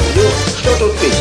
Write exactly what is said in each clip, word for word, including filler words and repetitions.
пью. Что тут пить?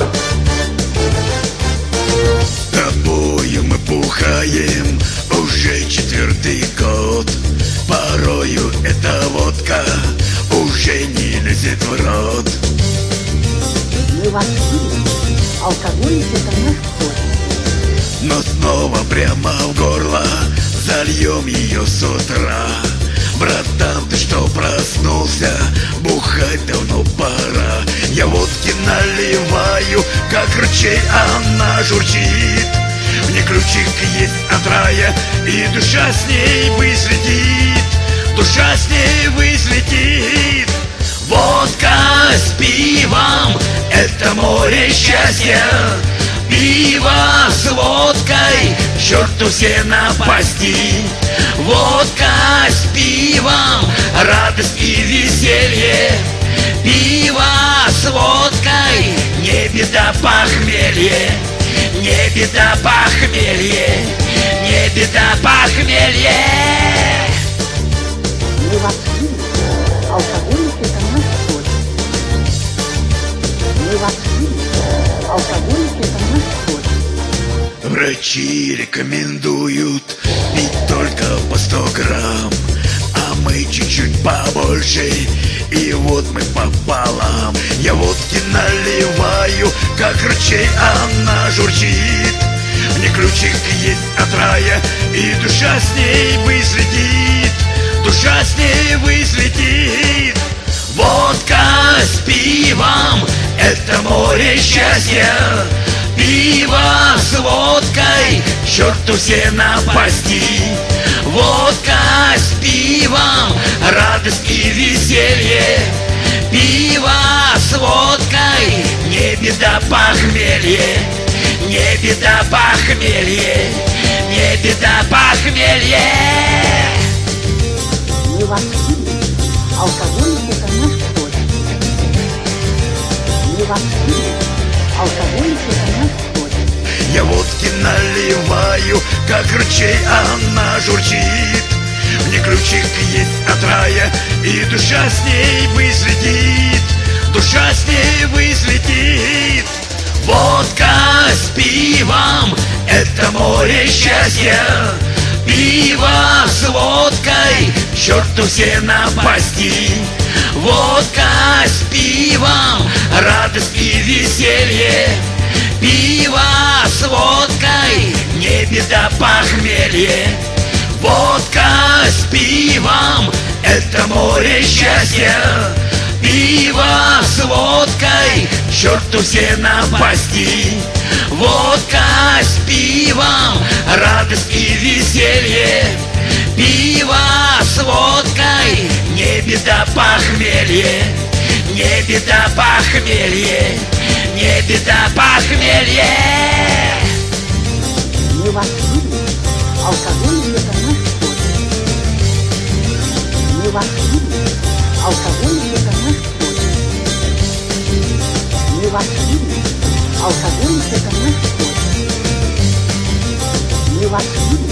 Тобою мы бухаем уже четвертый год. Порою эта водка уже не лезет в рот. Мы вас видим, алкоголь — это наш кровь. Но снова прямо в горло зальем ее с утра. Братан, ты что проснулся? Бухать давно пора. Я водки наливаю, как ручей она журчит. Мне ключик есть от рая, и душа с ней взлетит. Душа с ней взлетит. Водка с пивом — это море счастья. Пиво с водкой — черту все напасти. Водка с пивом — радость и веселье. Пиво с водкой — не беда похмелье. Не беда похмелье. Не беда похмелье. Мы вас видим, алкоголь — это наш кровь. Мы вас видим, алкоголь — это наш кровь. Врачи рекомендуют пить только по сто грамм, а мы чуть-чуть побольше, и вот мы пополам. Я водки наливаю, как ручей она журчит. Мне ключик есть от рая, и душа с ней взлетит. Душа с ней взлетит. Водка с пивом — это море счастья. Пиво с водкой — черту все напасти. Водка с пивом — радость и веселье. Пиво с водкой — не беда похмелье. Не беда похмелье. Не беда похмелье. Мы вас видим, алкоголь — это наш кровь. Мы вас видим, алкоголь — это наш кровь. Я водки наливаю, как ручей она журчит. Мне ключик есть от рая, и душа с ней взлетит. Душа с ней взлетит. Водка с пивом — это море счастья. Пиво с водкой — черту все напасти. Водка с пивом — радость и веселье. Пиво с водкой — не беда похмелье. Водка с пивом — это море счастья. Пиво с водкой — черту все напасти. Водка с пивом — радость и веселье. Пиво с водкой — не беда похмелье. Не беда похмелье. Не беда похмелье. Мы вас видим, алкоголь — это наш кровь. Мы вас видим, алкоголь — это наш кровь. Мы вас видим, алкоголь — это наш кровь. Мы вас видим.